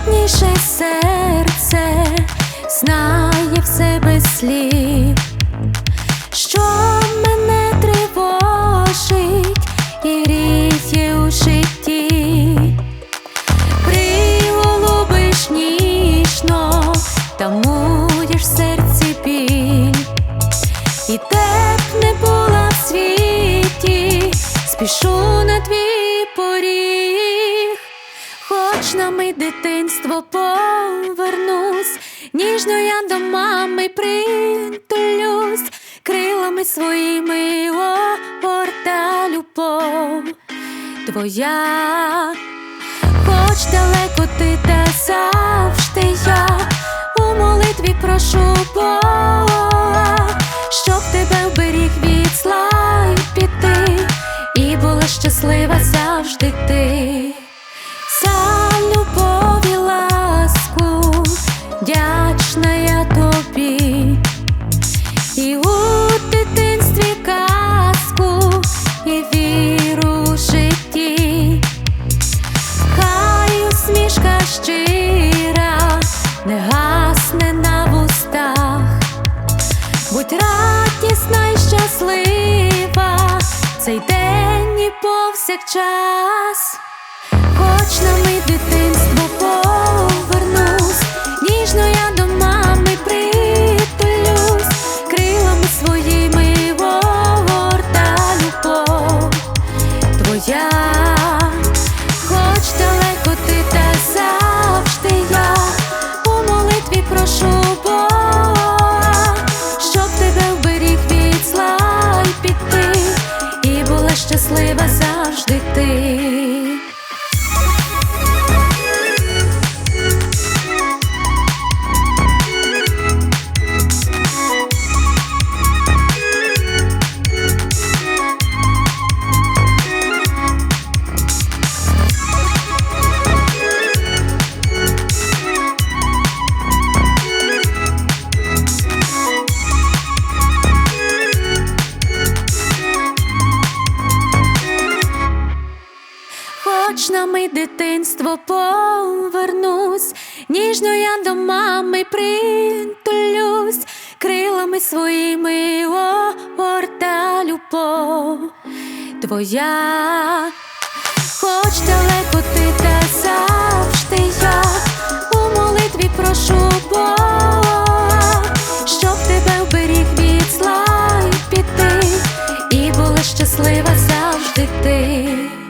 найрідніше серце знає все без слів, що мене тривожить і ріє у житті. Приголубиш ніжно, тамуєш в серці біль, і де б не була в світі, спішу на твій поріг. Хоч на мить дитинство повернусь, ніжно я до мами притулюсь, крилами своїми огорта любов твоя. Хоч далеко ти, та завжди я у молитві прошу Бога, щоб тебе вберіг від зла й біди, і була щаслива завжди ти. За любов і ласку вдячна я тобі, і у дитинстві казку, і віру в житті. Хай усмішка щира не гасне на вустах, будь радісна й щаслива цей день і повсякчас. Хоч на мить дитинство повернусь, ніжно я до мами притулюсь, крилами своїми огорта любов твоя. Хоч далеко ти, та завжди я у молитві прошу Бога, щоб тебе вберіг від зла й біди, і була щаслива завжди ти. Хоч на мить дитинство повернусь, ніжно я до мами притулюсь, крилами своїми огорта любов твоя. Хоч далеко ти, та завжди я у молитві прошу Бога, щоб тебе вберіг від зла й біди, і була щаслива завжди ти.